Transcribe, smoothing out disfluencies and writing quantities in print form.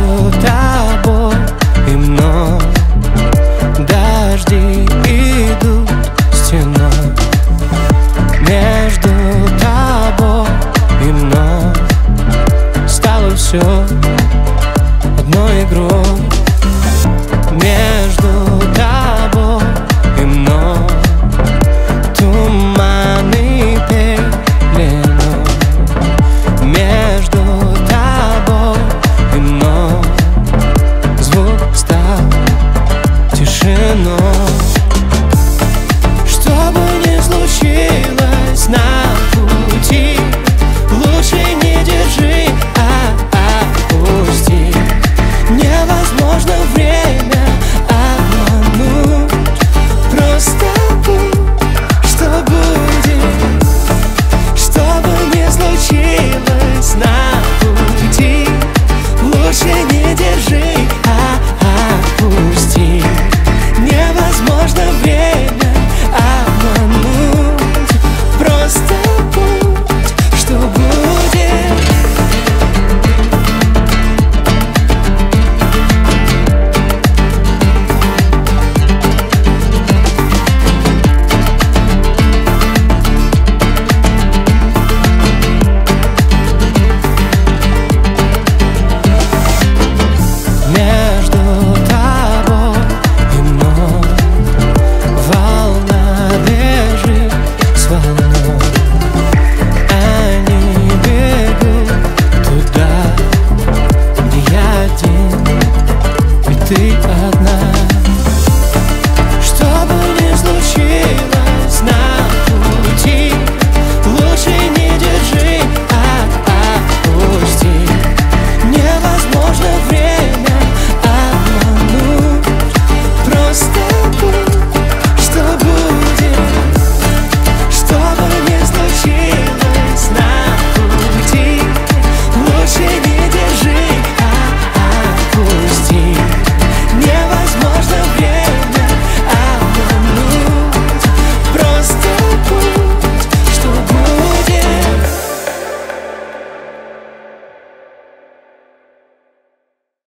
Между тобой и мной дожди идут стеной. Между тобой и мной стало все одной игрой. Между тобой и мной туманы пеленой. Между тобой и мной звук стал тишиной. Что бы ни случилось с нами,